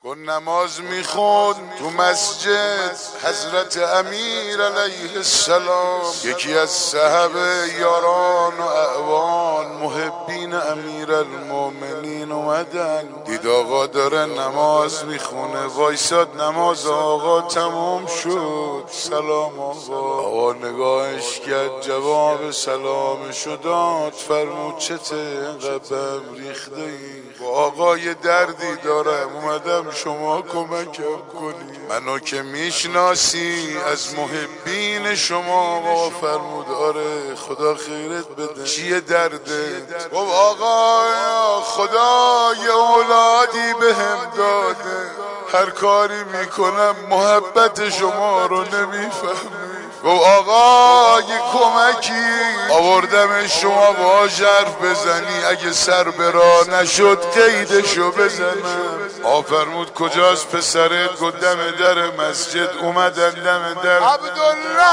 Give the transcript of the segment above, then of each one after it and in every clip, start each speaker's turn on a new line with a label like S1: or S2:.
S1: گل نماز میخوند تو مسجد حضرت امیر علیه السلام، یکی از صحابه یاران و اعوان محبین امیر المومنین اومدن، دید آقا داره نماز میخونه، وایساد نماز آقا تموم شد. سلام آقا نگاهش کرد، جواب سلامشو داد، فرمود چته اینقدر ریخته ای؟ آقا یه دردی دارم اومدم شما کمکم کنی. منو که میشناسی از محبین شما. آقا فرمود آره خدا خیرت بده، چیه دردت؟ گفت آقا خدا یه اولادی بهم داده، هر کاری میکنم محبت شما رو نمیفهمی. گفت آقا یه کمکی آوردم شما باهاش حرف بزنی، اگه سر برا نشد قیدشو بزنم. فرمود کجاست پسرت؟ گفت دم در مسجد اومدن دم در. عبدالله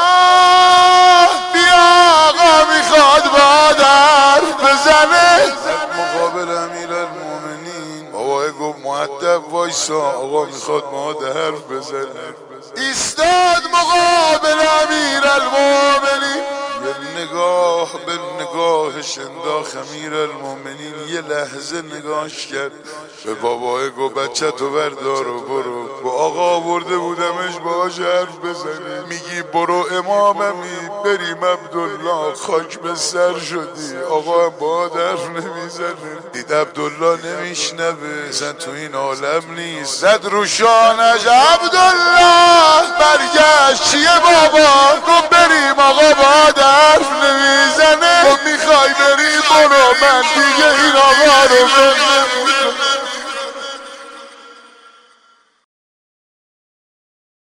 S1: بیا آقا میخواد باهات حرف بزنه. مقابل امیرالمومنین بابا گفت مؤدب وایسا، آقا میخواد باهات حرف بزنه. ایستاد مقابل امیرالمومنین، یه نگاه به نگاهش انداخت. امیرالمومنین یه لحظه نگاهش کرد، به بابا گفت بچه تو بردار و برو. گفت آقا آورده بودمش باهاش حرف بزنی، میگی برو اماممی بریم عبدالله خاک به سر شدی، آقا هم باهات حرف نمیزنه. دید عبدالله نمیشنوه، اصلا تو این عالم نیست، زد رو شانش. عبدالله برگشت چیه بابا؟ گفت بریم آقا باهات حرف نمیزنه. گفت میخوای بریم برو، من دیگه این آقا رو